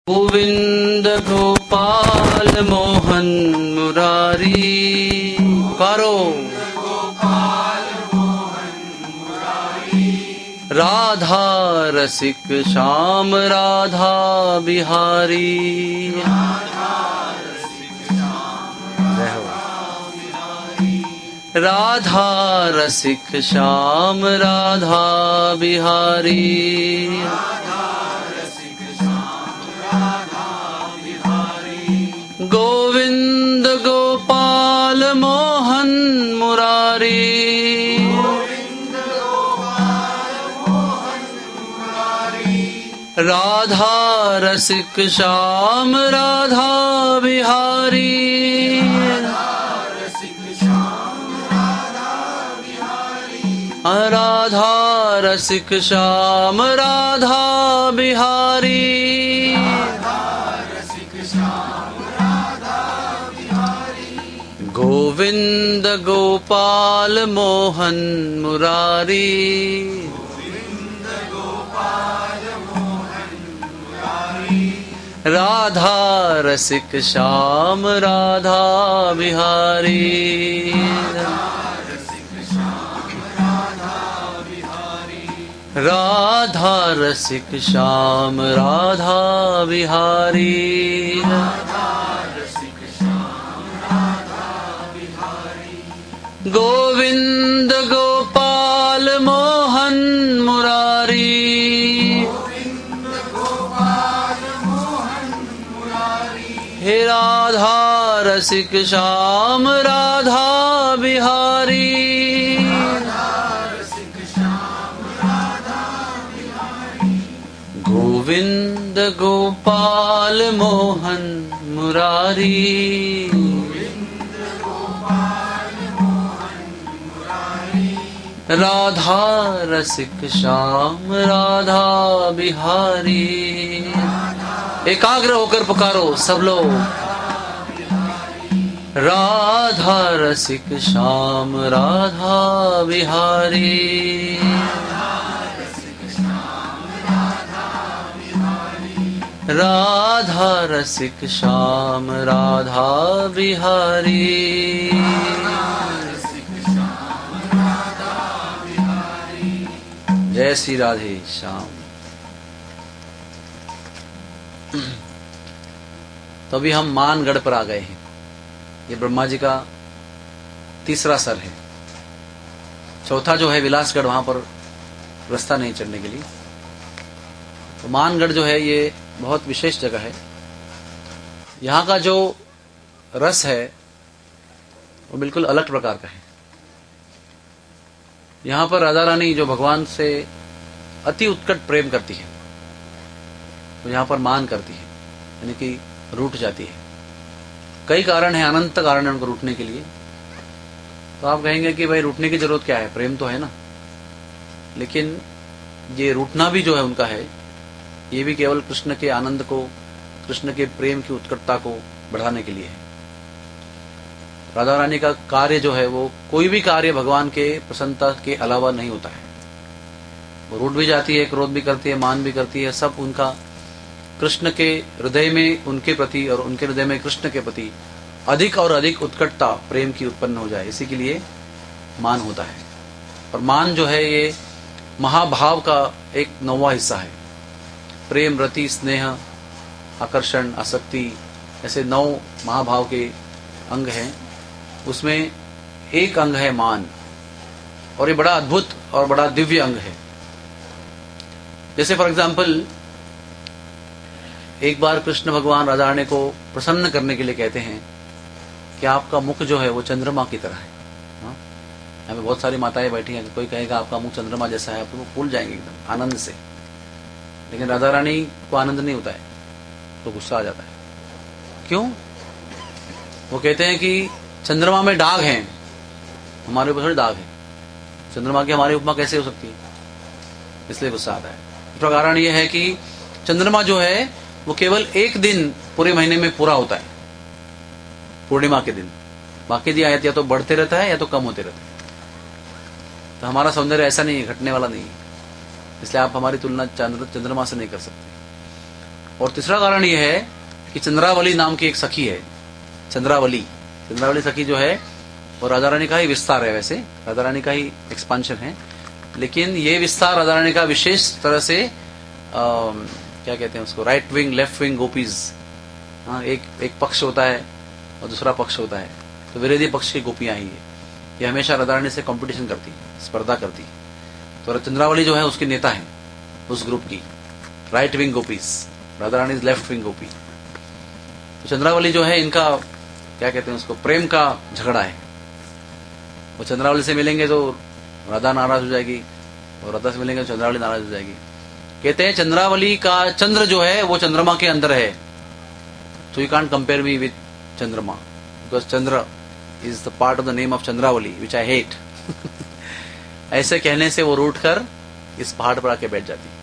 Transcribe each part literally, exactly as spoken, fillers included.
गोविंद गोपाल मोहन मुरारी करो। राधा रसिक श्याम राधा बिहारी। राधा रसिक श्याम राधा बिहारी। गोविंद गोपाल मोहन मुरारी। राधा रसिक श्याम राधा बिहारी। राधा रसिक श्याम राधा बिहारी। गोविंद गोपाल मोहन मुरारी। राधा रसिक श्याम राधा बिहारी। राधा रसिक श्याम राधा बिहारी। गोविंद गोपाल मोहन मुरारी। हे राधा रसिक श्याम राधा बिहारी। गोविंद गोपाल मोहन मुरारी। राधा रसिक श्याम राधा बिहारी। एकाग्र होकर पुकारो सब लोग। राधा रसिक श्याम राधा बिहारी। राधा रसिक श्याम राधा बिहारी। जय श्री राधे श्याम। तो अभी हम मानगढ़ पर आ गए हैं। ये ब्रह्मा जी का तीसरा सर है। चौथा जो है विलासगढ़, वहां पर रास्ता नहीं चढ़ने के लिए। तो मानगढ़ जो है ये बहुत विशेष जगह है। यहाँ का जो रस है वो बिल्कुल अलग प्रकार का है। यहाँ पर राधा रानी जो भगवान से अति उत्कट प्रेम करती है, तो यहाँ पर मान करती है, यानी कि रूठ जाती है। कई कारण है, अनंत कारण है उनको रूठने के लिए। तो आप कहेंगे कि भाई रूठने की जरूरत क्या है, प्रेम तो है ना। लेकिन ये रूठना भी जो है उनका है, ये भी केवल कृष्ण के आनंद को, कृष्ण के प्रेम की उत्कटता को बढ़ाने के लिए है। राधा रानी का कार्य जो है वो कोई भी कार्य भगवान के प्रसन्नता के अलावा नहीं होता है। वो रूठ भी जाती है, क्रोध भी करती है, मान भी करती है, सब उनका कृष्ण के हृदय में उनके प्रति और उनके हृदय में कृष्ण के प्रति अधिक और अधिक उत्कटता प्रेम की उत्पन्न हो जाए, इसी के लिए मान होता है। और मान जो है ये महाभाव का एक नौवां हिस्सा है। प्रेम, रति, स्नेह, आकर्षण, आसक्ति, ऐसे नौ महाभाव के अंग हैं। उसमें एक अंग है मान, और ये बड़ा अद्भुत और बड़ा दिव्य अंग है। जैसे फॉर एग्जाम्पल एक बार कृष्ण भगवान राधा रानी को प्रसन्न करने के लिए कहते हैं कि आपका मुख जो है वो चंद्रमा की तरह है। हाँ? यहाँ पे बहुत सारी माताएं बैठी हैं, कोई कहेगा आपका मुख चंद्रमा जैसा है, आप तो फूल जाएंगे एकदम आनंद से। लेकिन राधा रानी को आनंद नहीं होता है, तो गुस्सा आ जाता है। क्यों? वो कहते हैं कि चंद्रमा में दाग हैं, हमारे ऊपर थोड़ी दाग है। चंद्रमा की हमारी उपमा कैसे हो सकती है, इसलिए गुस्सा आता है। इसका कारण यह है कि चंद्रमा जो है वो केवल एक दिन पूरे महीने में पूरा होता है, पूर्णिमा के दिन। बाकी दिन या तो बढ़ते रहता है या तो कम होते रहता है। तो हमारा सौंदर्य ऐसा नहीं है, घटने वाला नहीं है, इसलिए आप हमारी तुलना चंद्रमा से नहीं कर सकते। और तीसरा कारण यह है कि चंद्रावली नाम की एक सखी है, चंद्रावली चंद्रावली सखी जो है वो राधा रानी का ही विस्तार है। वैसे राधा रानी का ही एक्सपांशन है, लेकिन ये विस्तार राधा रानी का विशेष तरह से आ, क्या कहते हैं उसको, right wing left wing gopis, हाँ, एक एक पक्ष होता है और दूसरा पक्ष होता है। तो विरोधी पक्ष की गोपियां ही है, ये हमेशा राधा रानी से कंपटीशन करती, स्पर्धा करती। तो चंद्रावली जो है उसकी नेता है उस ग्रुप की, right wing gopis, Radha Rani is left wing gopi. तो चंद्रावली जो है इनका क्या कहते हैं उसको, प्रेम का झगड़ा है। वो चंद्रावली से मिलेंगे तो राधा नाराज हो जाएगी, और राधा से मिलेंगे तो चंद्रावली नाराज हो जाएगी। कहते हैं चंद्रावली का चंद्र जो है वो चंद्रमा के अंदर है, तो you can't compare me with Chandrama, because Chandra is the part of the name of Chandravali which I hate. ऐसे कहने से वो रूठ कर इस पहाड़ पर आके बैठ जाती,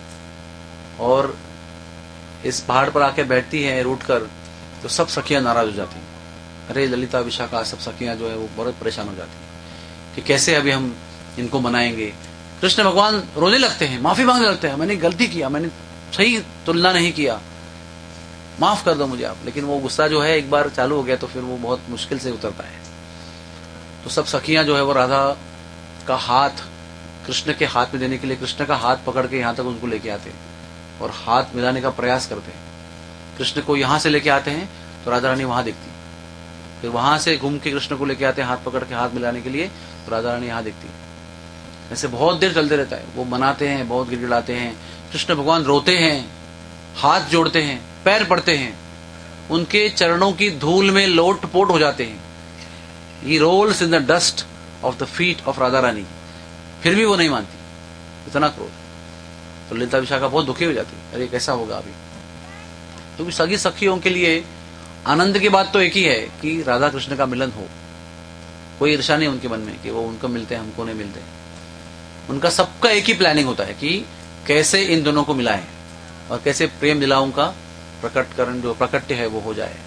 और इस पहाड़ पर आके बैठती है रूठ कर, तो सब सखियां नाराज हो जाती। अरे ललिता विशाखा सब सखियां जो है वो बहुत परेशान हो जाती कि कैसे अभी हम इनको मनाएंगे। कृष्ण भगवान रोने लगते हैं, माफी मांगने लगते हैं, मैंने गलती किया, मैंने सही तुलना नहीं किया, माफ कर दो मुझे आप। लेकिन वो गुस्सा जो है एक बार चालू हो गया तो फिर वो बहुत मुश्किल से उतरता है। तो सब सखियां जो है वो राधा का हाथ कृष्ण के हाथ में देने के लिए कृष्ण का हाथ पकड़ के यहां तक उनको लेके आते हैं और हाथ मिलाने का प्रयास करते हैं। कृष्ण को यहां से लेके आते हैं तो राधा रानी वहां दिखती, फिर वहां से घूम के कृष्ण को लेके आते हैं हाथ पकड़ के हाथ मिलाने के लिए, तो राधा रानी यहां दिखती। ऐसे बहुत देर चलते रहता है, वो मनाते हैं, बहुत गिड़गिड़ाते हैं। कृष्ण भगवान रोते हैं, हाथ जोड़ते हैं, पैर पड़ते हैं, उनके चरणों की धूल में लोट पोट हो जाते हैं। He rolls in the dust of the feet of Radha Rani, फिर भी वो नहीं मानती, इतना क्रोध। तो ललिता विशाखा बहुत दुखी हो जाती, अरे कैसा होगा अभी। क्योंकि तो सगी सखियों के लिए आनंद की बात तो एक ही है कि राधा कृष्ण का मिलन हो, कोई ईर्षा नहीं उनके मन में कि वो उनको मिलते हैं हमको नहीं मिलते। उनका सबका एक ही प्लानिंग होता है कि कैसे इन दोनों को मिलाएं और कैसे प्रेम लीलाओं का प्रकटकरण जो प्रकट्य है वो हो जाए।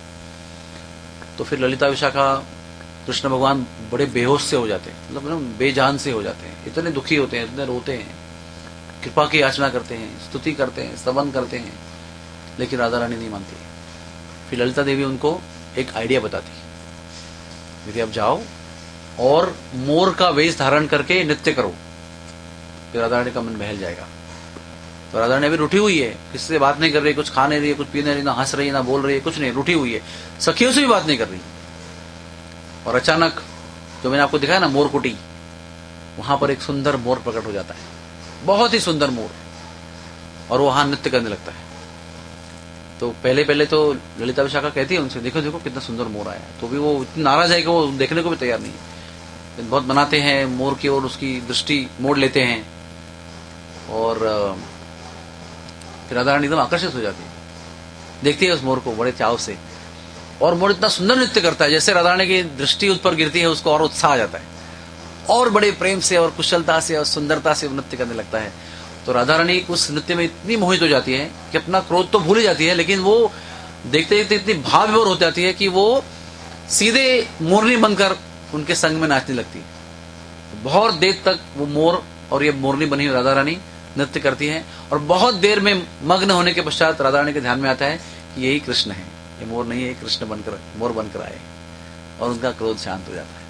तो फिर ललिता विशाखा कृष्ण भगवान बड़े बेहोश से हो जाते हैं, मतलब बेजान से हो जाते हैं, इतने दुखी होते हैं, इतने रोते हैं, कृपा की याचना करते हैं, स्तुति करते हैं, स्तवन करते हैं, लेकिन राधा रानी नहीं मानती। फिर ललिता देवी उनको एक आइडिया बताती, यदि आप जाओ और मोर का वेश धारण करके नृत्य करो, फिर राधा रानी का मन बहल जाएगा। तो राधा रानी अभी रूठी हुई है, किसी से बात नहीं कर रही, कुछ खा नहीं रही है, कुछ पी नहीं रही, ना हंस रही है, ना बोल रही है, कुछ नहीं, रूठी हुई है, सखियों से भी बात नहीं कर रही। और अचानक जो मैंने आपको दिखाया ना मोरकुटी, वहां पर एक सुंदर मोर प्रकट हो जाता है, बहुत ही सुंदर मोर, और वो वहां नृत्य करने लगता है। तो पहले पहले तो ललिता विशाखा कहती है उनसे, देखो देखो कितना सुंदर मोर आया, तो भी वो इतनी नाराज है कि वो देखने को भी तैयार नहीं है। बहुत बनाते हैं मोर की ओर, उसकी दृष्टि मोड़ लेते हैं, और फिर राधा रानी एकदम आकर्षित हो जाती है, देखती है उस मोर को बड़े चाव से, और मोर इतना सुंदर नृत्य करता है, जैसे राधा रानी की दृष्टि उस पर गिरती है उसको और उत्साह आ जाता है, और बड़े प्रेम से और कुशलता से और सुंदरता से नृत्य करने लगता है। तो राधा रानी उस नृत्य में इतनी मोहित हो जाती है कि अपना क्रोध तो भूल ही जाती है, लेकिन वो देखते देखते इतनी भाव विभोर हो जाती है कि वो सीधे मोरनी बनकर उनके संग में नाचने लगती है। बहुत देर तक वो मोर और ये मोरनी बनी हुई राधा रानी नृत्य करती है, और बहुत देर में मग्न होने के पश्चात राधा रानी के ध्यान में आता है कि यही कृष्ण है, ये मोर नहीं है, कृष्ण बनकर मोर बनकर आए, और उनका क्रोध शांत हो जाता है।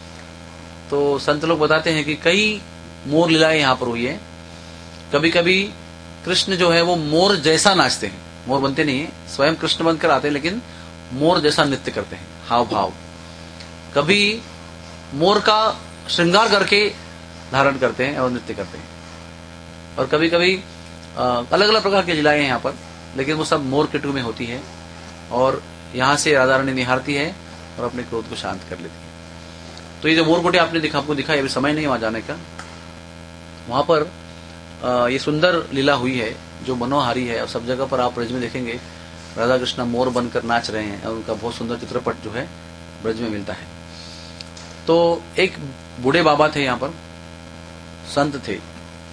तो संत लोग बताते हैं कि कई मोर लीलाएं यहाँ पर हुई है। कभी कभी कृष्ण जो है वो मोर जैसा नाचते हैं, मोर बनते नहीं है, स्वयं कृष्ण बनकर आते हैं, लेकिन मोर जैसा नृत्य करते हैं, हाव भाव। कभी मोर का श्रृंगार करके धारण करते हैं और नृत्य करते हैं, और कभी कभी अलग अलग प्रकार की लीलाएं हैं यहाँ पर, लेकिन वो सब मोर किटू में होती है, और यहाँ से राधा रानी निहारती है और अपने क्रोध को शांत कर लेती है। तो ये जो मोरकुटी आपने दिखा आपको दिखा, अभी समय नहीं वहां जाने का, वहां पर आ, ये सुंदर लीला हुई है जो मनोहारी है, और सब जगह पर आप ब्रज में देखेंगे राधा कृष्ण मोर बनकर नाच रहे हैं, और उनका बहुत सुंदर चित्रपट जो है ब्रज में मिलता है। तो एक बूढ़े बाबा थे यहाँ पर, संत थे,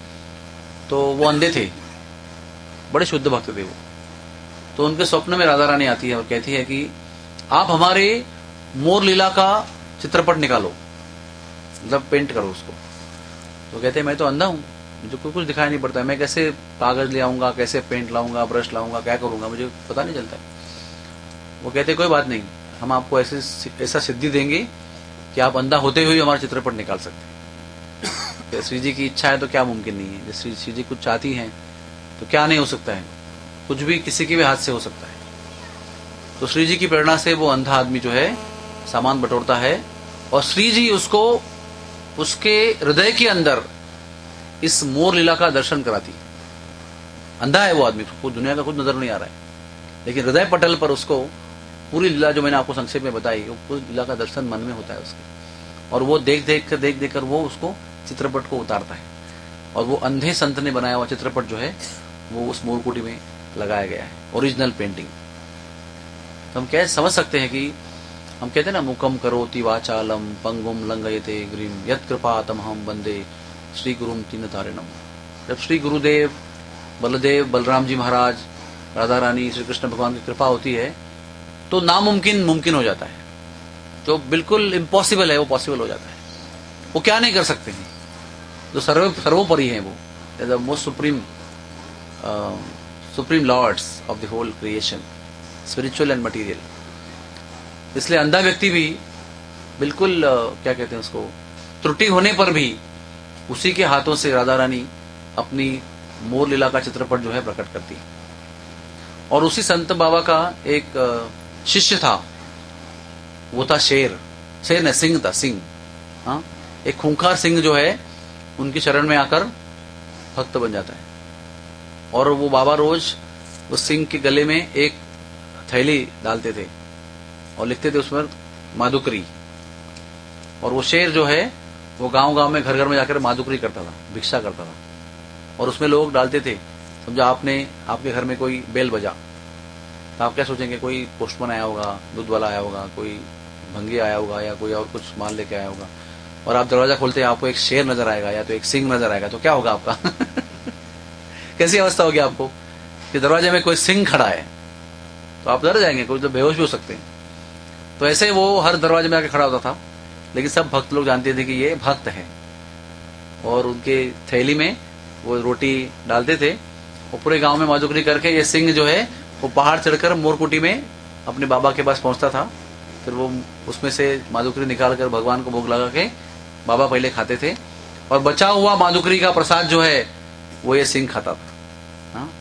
तो वो अंधे थे, बड़े शुद्ध भक्त थे वो। तो उनके स्वप्न में राधा रानी आती है और कहती है कि आप हमारे मोर लीला का चित्रपट निकालो, मतलब पेंट करो उसको। तो कहते हैं मैं तो अंधा हूं, मुझे कुछ कुछ दिखाई नहीं पड़ता है। मैं कैसे कागज ले आऊंगा, कैसे पेंट लाऊंगा, ब्रश लाऊंगा, क्या करूंगा, मुझे पता नहीं चलता है। वो कहते कोई बात नहीं, हम आपको ऐसे ऐसा सिद्धि देंगे कि आप अंधा होते हुए हमारा चित्रपट निकाल सकते हैं। श्री जी की इच्छा है तो क्या मुमकिन नहीं है। श्री श्री जी कुछ चाहती हैं तो क्या नहीं हो सकता है। कुछ भी किसी के भी हाथ से हो सकता है। तो श्री जी की प्रेरणा से वो अंधा आदमी जो है सामान बटोरता है और श्री जी उसको उसके हृदय के अंदर इस मोर लीला का दर्शन कराती है। अंधा है वो आदमी, उसको दुनिया का कुछ नजर नहीं आ रहा है, लेकिन हृदय पटल पर उसको पूरी लीला जो मैंने आपको संक्षेप में बताई, वो पूरी लीला का दर्शन मन में होता है उसके, और वो देख देख कर देख देख कर वो उसको चित्रपट को उतारता है। और वो अंधे संत ने बनाया हुआ चित्रपट जो है वो उस मोरकुटी में लगाया गया है, ओरिजिनल पेंटिंग। तो हम क्या समझ सकते हैं कि हम कहते हैं ना, मुकम करोति वाचालम पंगुम लंघयते गिरिम यत् कृपा तमहम वंदे श्री गुरुम तीन तारिणम। जब श्री गुरुदेव, बलदेव, बलराम जी महाराज, राधा रानी, श्री कृष्ण भगवान की कृपा होती है तो नामुमकिन मुमकिन हो जाता है। जो बिल्कुल इम्पॉसिबल है वो पॉसिबल हो जाता है। वो क्या नहीं कर सकते हैं, जो सर्व सर्वोपरि है, वो the most supreme supreme lords of the whole creation, spiritual and material. इसलिए अंधा व्यक्ति भी बिल्कुल uh, क्या कहते हैं उसको, त्रुटि होने पर भी उसी के हाथों से राधा रानी अपनी मोर लीला का चित्रपट जो है प्रकट करती है। और उसी संत बाबा का एक uh, शिष्य था, वो था शेर, शेर ने सिंह था, सिंह, हाँ, एक खूंखार सिंह जो है उनकी शरण में आकर भक्त बन जाता है। और वो बाबा रोज उस सिंह के गले में एक थैली डालते थे और लिखते थे उसमें माधुकरी। और वो शेर जो है वो गांव गांव में, घर घर में जाकर माधुकरी करता था, भिक्षा करता था, और उसमें लोग डालते थे। समझो आपने, आपके घर में कोई बेल बजा तो आप क्या सोचेंगे, कोई पोस्टमैन आया होगा, दूध वाला आया होगा, कोई भंगी आया होगा, या कोई और कुछ माल लेके आया होगा, और आप दरवाजा खोलते हैं आपको एक शेर नजर आएगा या तो एक सिंह नजर आएगा, तो क्या होगा आपका? कैसी अवस्था होगी आपको कि दरवाजे में कोई सिंह खड़ा है, तो आप डर जाएंगे, कोई तो बेहोश भी हो सकते हैं। तो ऐसे वो हर दरवाजे में आके खड़ा होता था, लेकिन सब भक्त लोग जानते थे कि ये भक्त है, और उनके थैली में वो रोटी डालते थे। और पूरे गांव में माधुकरी करके ये सिंह जो है वो पहाड़ चढ़कर मोरकुटी में अपने बाबा के पास पहुंचता था। फिर वो उसमें से माधुकरी निकाल कर भगवान को भोग लगा के बाबा पहले खाते थे, और बचा हुआ माधुकरी का प्रसाद जो है वो ये सिंह खाता था। हाँ?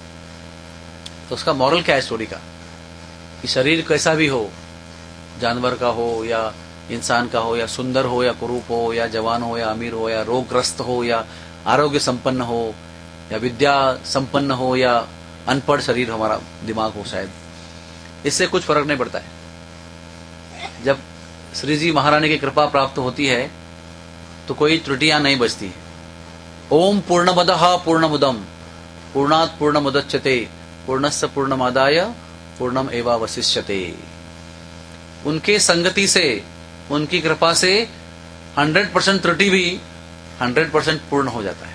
तो उसका मॉरल क्या है स्टोरी का, कि शरीर कैसा भी हो, जानवर का हो या इंसान का हो, या सुंदर हो या कुरूप हो, या जवान हो या अमीर हो, या रोगग्रस्त हो या आरोग्य संपन्न हो, या विद्या संपन्न हो या अनपढ़ शरीर हमारा दिमाग हो, शायद इससे कुछ फर्क नहीं पड़ता है। जब श्री जी महारानी की कृपा प्राप्त होती है तो कोई त्रुटियां नहीं बचती है। ओम पूर्णमदः पूर्णमुदम पूर्णात् पूर्णमुदच्यते पूर्णस्य पूर्णमादाय पूर्णम एवावशिष्यते। उनके संगति से, उनकी कृपा से हंड्रेड परसेंट त्रुटि भी हंड्रेड परसेंट पूर्ण हो जाता है।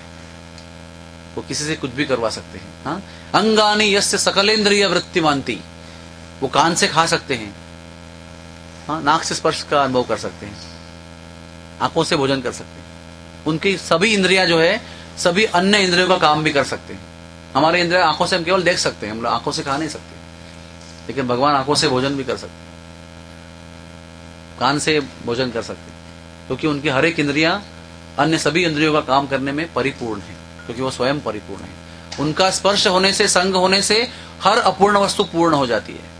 वो किसी से कुछ भी करवा सकते हैं। हाँ? अंगानी यस्य सकलेन्द्रिय वृत्तिमांति, वो कान से खा सकते हैं, हाँ, नाक से स्पर्श का अनुभव कर सकते हैं, आंखों से भोजन कर सकते हैं। उनकी सभी इंद्रियां जो है सभी अन्य इंद्रियों का काम भी कर सकते हैं। हमारे इंद्रिया आंखों से हम केवल देख सकते हैं, हम लोग आंखों से खा नहीं सकते, लेकिन भगवान आंखों से भोजन भी कर सकते हैं, कान से भोजन कर सकते हैं, क्योंकि उनकी हर एक इंद्रियां अन्य सभी इंद्रियों का काम करने में परिपूर्ण है, क्योंकि वो स्वयं परिपूर्ण है। उनका स्पर्श होने से, संग होने से हर अपूर्ण वस्तु पूर्ण हो जाती है।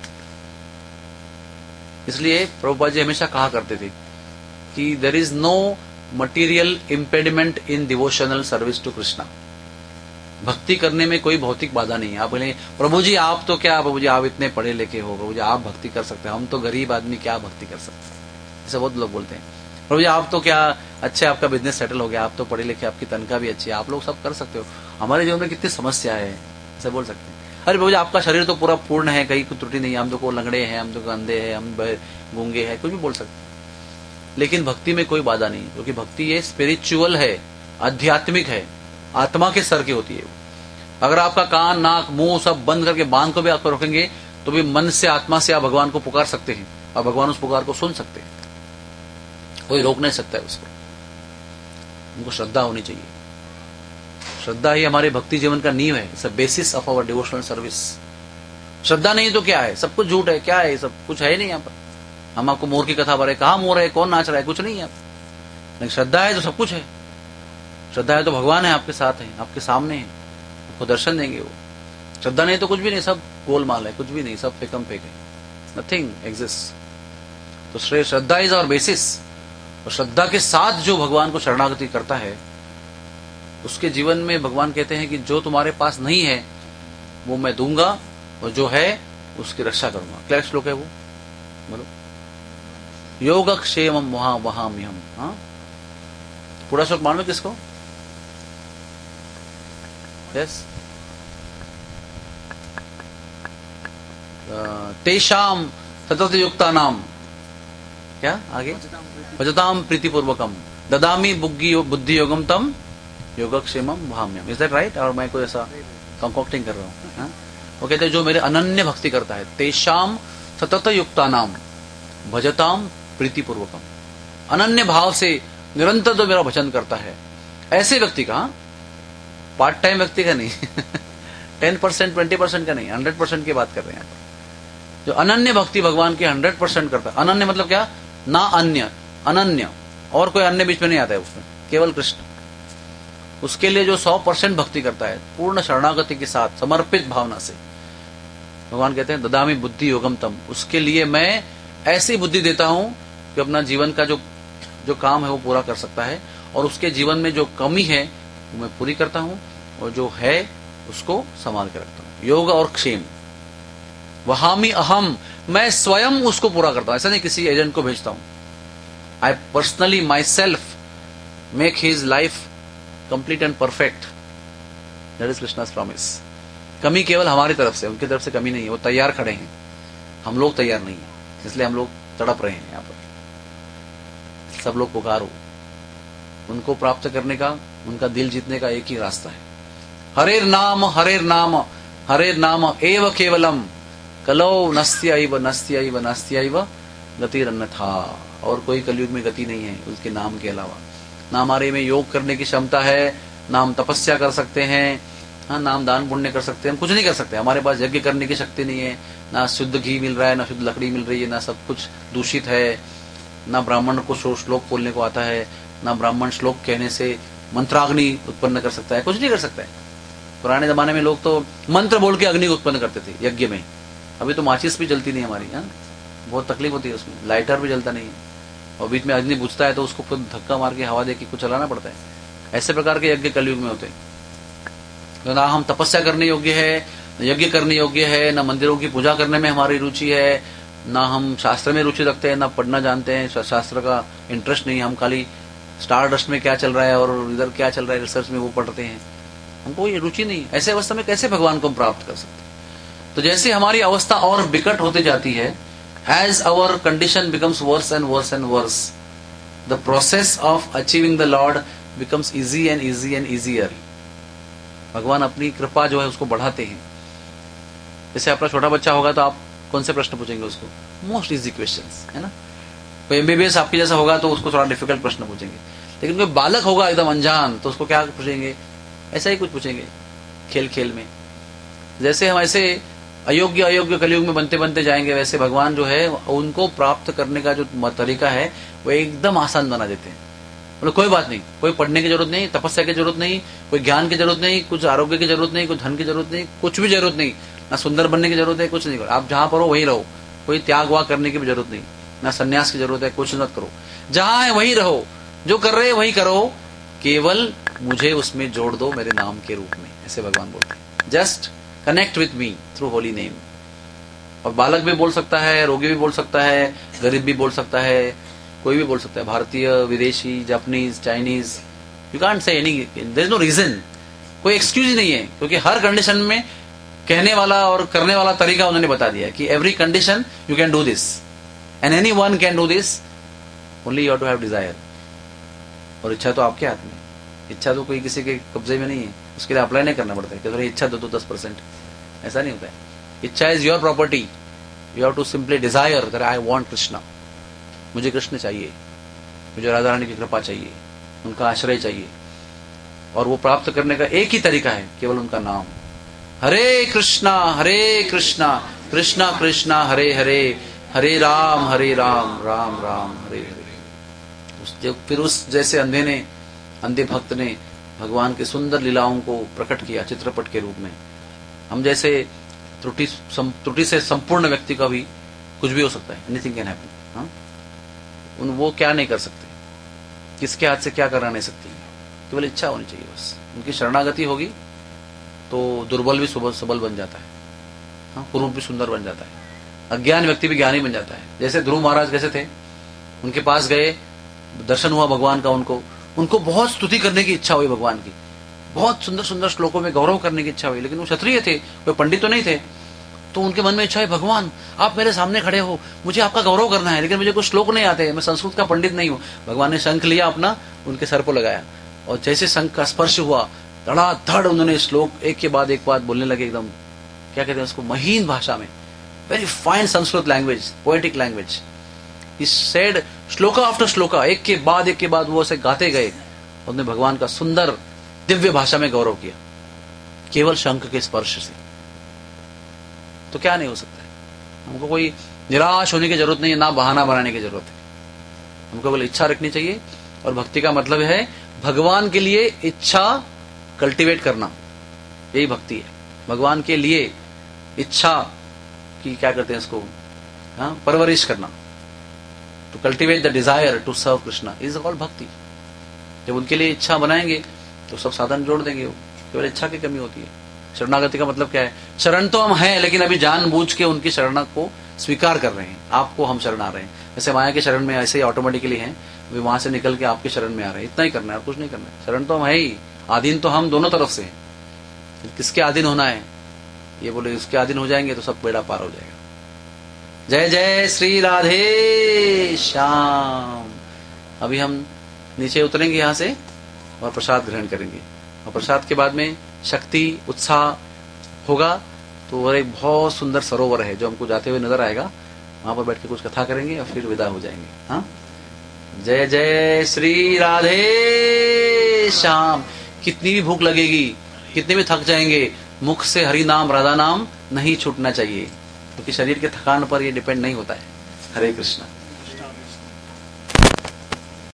इसलिए प्रभुपाद जी हमेशा कहा करते थे कि there is no material impediment in devotional service to Krishna. भक्ति करने में कोई भौतिक बाधा नहीं है। आप बोले प्रभु जी आप तो क्या, प्रभु जी आप इतने पढ़े लिखे हो, प्रभु जी आप भक्ति कर सकते हैं, हम तो गरीब आदमी क्या भक्ति कर सकते हैं। ऐसे बहुत लोग बोलते हैं, प्रभु जी आप तो क्या अच्छे, आपका बिजनेस सेटल हो गया, आप तो पढ़े लिखे, आपकी तनख्वाह भी अच्छी है, आप लोग सब कर सकते हो, हमारे जीवन में कितनी समस्या है, ऐसे बोल सकते हैं। अरे प्रभु जी आपका शरीर तो पूरा पूर्ण है, कहीं कोई त्रुटि नहीं है, हम तो को लंगड़े हैं, हम तो अंधे हैं, हम गूंगे हैं, कुछ भी बोल सकते हैं। लेकिन भक्ति में कोई बाधा नहीं, क्योंकि भक्ति ये स्पिरिचुअल है, आध्यात्मिक है, आत्मा के स्तर की होती है। अगर आपका कान, नाक, मुंह सब बंद करके बांध को भी आप रखेंगे तो भी मन से, आत्मा से आप भगवान को पुकार सकते हैं, और भगवान उस पुकार को सुन सकते हैं, कोई रोक नहीं सकता है उसको। उनको श्रद्धा होनी चाहिए। श्रद्धा ही हमारे भक्ति जीवन का नींव है, it's a basis of our devotional service. श्रद्धा नहीं तो क्या है, सब कुछ झूठ है, क्या है, सब कुछ है ही नहीं यहाँ पर। हम आपको मोर की कथा बता रहे, कहाँ मोर है, कौन नाच रहा है, कुछ नहीं है। लेकिन श्रद्धा है तो सब कुछ है। श्रद्धा है तो भगवान है, आपके साथ है, आपके सामने है, आपको दर्शन देंगे वो। श्रद्धा नहीं तो कुछ भी नहीं, सब गोलमाल है, कुछ भी नहीं, सब फेकम फेक है, नथिंग एग्जिस्ट। तो श्रेय श्रद्धा इज आवर बेसिस। और श्रद्धा के साथ जो भगवान को शरणागति करता है, उसके जीवन में भगवान कहते हैं कि जो तुम्हारे पास नहीं है वो मैं दूंगा, और जो है उसकी रक्षा करूंगा। क्या श्लोक है वो, बोलो। योगक्षेमम वहां वहां हम। हाँ, पूरा श्लोक मालूम है किसको? यस, तेषाम सतत युक्ता नाम, क्या आगे, भजताम प्रीतिपूर्वकम ददामी बुद्धि बुद्धि योगम तम योगक्षेमम वहाम्यम। Is that right? और मैं कोई ऐसा कंकॉक्टिंग कर रहा हूँ? हाँ? वो कहते हैं जो मेरे अनन्य भक्ति करता है, तेषाम सतत युक्ता नाम भजताम प्रीतिपूर्वकम, अनन्य भाव से निरंतर जो मेरा भजन करता है, ऐसे व्यक्ति का, पार्ट टाइम व्यक्ति का नहीं, टेन परसेंट ट्वेंटी परसेंट का नहीं, हंड्रेड परसेंट की बात कर रहे हैं यहाँ पर। जो अनन्य भक्ति भगवान की हंड्रेड परसेंट करता है, अनन्य मतलब क्या, ना अन्य, अनन्य, और कोई अन्य बीच में नहीं आता है उसमें, केवल कृष्ण। उसके लिए जो सौ परसेंट भक्ति करता है, पूर्ण शरणागति के साथ, समर्पित भावना से, भगवान कहते हैं ददामी बुद्धि योगम तम, उसके लिए मैं ऐसी बुद्धि देता हूं कि अपना जीवन का जो जो काम है वो पूरा कर सकता है, और उसके जीवन में जो कमी है वो मैं पूरी करता हूं, और जो है उसको संभाल के रखता हूं। योग और क्षेम, वहामी अहम, मैं स्वयं उसको पूरा करता हूं, ऐसा नहीं किसी एजेंट को भेजता हूं। I personally my self make his life complete and perfect. That is Krishna's promise. कमी केवल हमारी तरफ से, उनकी तरफ से कमी नहीं है, वो तैयार खड़े हैं, हम लोग तैयार नहीं है, इसलिए हम लोग तड़प रहे हैं यहाँ पर। सब लोग पुकारो, उनको प्राप्त करने का, उनका दिल जीतने का एक ही रास्ता है, हरेर नाम हरेर नाम हरेर नाम एव केवलम कलो नस्त्यैव नस्त्यैव नस्त्यैव गतिरन्यथा। और कोई कलयुग में गति नहीं है उसके नाम के अलावा। ना हमारे में योग करने की क्षमता है, ना हम तपस्या कर सकते हैं, हाँ, नाम दान पुण्य कर सकते हैं, हम कुछ नहीं कर सकते। हमारे पास यज्ञ करने की शक्ति नहीं है, ना शुद्ध घी मिल रहा है, ना शुद्ध लकड़ी मिल रही है, ना सब कुछ दूषित है, ना ब्राह्मण को श्लोक बोलने को आता है, ना ब्राह्मण श्लोक कहने से मंत्राग्नि उत्पन्न कर सकता है, कुछ नहीं कर सकता है। पुराने जमाने में लोग तो मंत्र बोल के अग्नि उत्पन्न करते थे यज्ञ में। अभी तो माचिस भी जलती नहीं हमारी, हाँ, बहुत तकलीफ होती है उसमें, लाइटर भी जलता नहीं है, और बीच में अग्नि बुझता है तो उसको खुद धक्का मार के हवा दे के कुछ चलाना पड़ता है। ऐसे प्रकार के यज्ञ कलयुग में होते हैं। तो ना हम तपस्या करने योग्य है, यज्ञ करने योग्य है, ना मंदिरों की पूजा करने में हमारी रुचि है, ना हम शास्त्र में रुचि रखते हैं, ना पढ़ना जानते हैं, शास्त्र का इंटरेस्ट नहीं, हम खाली स्टार डस्ट में क्या चल रहा है और इधर क्या चल रहा है रिसर्च में वो पढ़ते हैं, हमको ये रुचि नहीं। ऐसे अवस्था में कैसे भगवान को हम प्राप्त कर सकते? तो जैसे हमारी अवस्था और विकट होती जाती है, as our condition becomes worse and worse and worse, the process of achieving the Lord becomes easy and easy and easier. भगवान अपनी कृपा जो है उसको बढ़ाते हैं। जैसे आपका छोटा बच्चा होगा तो आप कौन से प्रश्न पूछेंगे उसको? मोस्ट इजी क्वेश्चंस, है ना। कोई एमबीबीएस आपके जैसा होगा तो उसको थोड़ा डिफिकल्ट प्रश्न पूछेंगे, लेकिन कोई बालक होगा एकदम अनजान तो उसको क्या पूछेंगे? ऐसा ही कुछ पूछेंगे खेल खेल में। जैसे हम ऐसे अयोग्य अयोग्य कलयुग में बनते बनते जाएंगे, वैसे भगवान जो है उनको प्राप्त करने का जो तरीका है वो एकदम आसान बना देते हैं। मतलब कोई बात नहीं, कोई पढ़ने की जरूरत नहीं, तपस्या की जरूरत नहीं, कोई ज्ञान की जरूरत नहीं, कुछ आरोग्य की जरूरत नहीं, कुछ धन की जरूरत नहीं, कुछ भी जरूरत नहीं, ना सुंदर बनने की जरूरत है, कुछ नहीं। आप जहां पर हो वहीं रहो, कोई त्याग वाग करने की भी जरूरत नहीं, ना संन्यास की जरूरत है, कुछ मत करो, जहां है वहीं रहो, जो कर रहे वही करो, केवल मुझे उसमें जोड़ दो मेरे नाम के रूप में, ऐसे भगवान बोलते हैं। Just connect with me through holy name. और बालक भी बोल सकता है, रोगी भी बोल सकता है, गरीब भी बोल सकता है, कोई भी बोल सकता है, भारतीय, विदेशी, Japanese, Chinese, you can't say any, there is no reason, कोई एक्सक्यूज ही नहीं है, क्योंकि हर कंडीशन में कहने वाला और करने वाला तरीका उन्होंने बता दिया कि every condition you can do this and any one can do this, only you have to have desire. और इच्छा तो आपके हाथ में, इच्छा तो कोई किसी के कब्जे में नहीं है, उसके लिए अप्लाई नहीं करना पड़ता है कि थोड़ी इच्छा दो तो दस परसेंट, ऐसा नहीं होता है। इच्छा is your property, you have to simply desire that I want Krishna, मुझे कृष्ण चाहिए, मुझे राधा रानी की कृपा चाहिए, उनका आश्रय चाहिए। और वो प्राप्त करने का एक ही तरीका है, केवल उनका नाम। हरे कृष्णा हरे कृष्णा कृष्णा कृष्णा हरे हरे, हरे राम हरे राम राम राम हरे हरे। उस जब फिर उस जैसे अंधे ने, अंधे भक्त ने भगवान के सुंदर लीलाओं को प्रकट किया चित्रपट के रूप में। हम जैसे त्रुटि त्रुटि से संपूर्ण व्यक्ति का भी कुछ भी हो सकता है, एनीथिंग कैन हैपन। हाँ, उन वो क्या नहीं कर सकते, किसके हाथ से क्या करा नहीं सकती, केवल इच्छा होनी चाहिए बस। उनकी शरणागति होगी तो दुर्बल भी सबल बन जाता है, हाँ, कुरूप भी सुंदर बन जाता है, अज्ञान व्यक्ति भी ज्ञानी बन जाता है। जैसे ध्रुव महाराज कैसे थे, उनके पास गए, दर्शन हुआ भगवान का, उनको उनको बहुत स्तुति करने की इच्छा हुई भगवान की, बहुत सुंदर सुंदर श्लोकों में गौरव करने की इच्छा हुई, लेकिन वो क्षत्रिय थे, कोई पंडित तो नहीं थे। तो उनके मन में इच्छा है, भगवान आप मेरे सामने खड़े हो, मुझे आपका गौरव करना है, लेकिन मुझे कुछ श्लोक नहीं आते, मैं संस्कृत का पंडित नहीं हूँ। भगवान ने शंख लिया अपना, उनके सर पर लगाया, और जैसे शंख का स्पर्श हुआ, धड़ाधड़ उन्होंने श्लोक एक के बाद एक बात बोलने लगे, एकदम क्या कहते हैं उसको, महीन भाषा में, very fine Sanskrit language, poetic language. Is said shloka after shloka, एक के बाद एक के बाद वो ऐसे गाते गए, उन्होंने भगवान का सुंदर दिव्य भाषा में गौरव किया, केवल शंख के स्पर्श से। तो क्या नहीं हो सकता है। हमको कोई निराश होने की जरूरत नहीं है, ना बहाना बनाने की जरूरत है, हमको केवल इच्छा रखनी चाहिए। और भक्ति का मतलब है भगवान के लिए इच्छा कल्टीवेट करना, यही भक्ति है। भगवान के लिए इच्छा की क्या कहते हैं इसको, हाँ, परवरिश करना, to cultivate the desire to serve Krishna is called bhakti. जब उनके लिए इच्छा बनाएंगे तो सब साधन जोड़ देंगे, वो केवल इच्छा की कमी होती है। शरणागति का मतलब क्या है, शरण तो हम हैं, लेकिन अभी जानबूझ के उनकी शरण को स्वीकार कर रहे हैं, आपको हम शरण आ रहे हैं। जैसे माया के शरण में ऐसे ही ऑटोमेटिकली हैं, वे वहां से निकल के आपके शरण में आ रहे हैं, इतना ही करना है, कुछ नहीं करना है। शरण तो हम है ही, आधीन तो हम दोनों तरफ से हैं। किसके अधीन होना है, ये बोले उसके अधीन हो जाएंगे तो सब बेड़ा पार हो जाएगा। जय जय श्री राधे श्याम। अभी हम नीचे उतरेंगे यहाँ से और प्रसाद ग्रहण करेंगे, और प्रसाद के बाद में शक्ति उत्साह होगा। तो वो एक बहुत सुंदर सरोवर है जो हमको जाते हुए नजर आएगा, वहां पर बैठ के कुछ कथा करेंगे और फिर विदा हो जाएंगे। हाँ, जय जय श्री राधे श्याम। कितनी भी भूख लगेगी, कितने भी थक जाएंगे, मुख से हरि नाम राधा नाम नहीं छूटना चाहिए, क्योंकि शरीर के थकान पर ये डिपेंड नहीं होता है। हरे कृष्णा।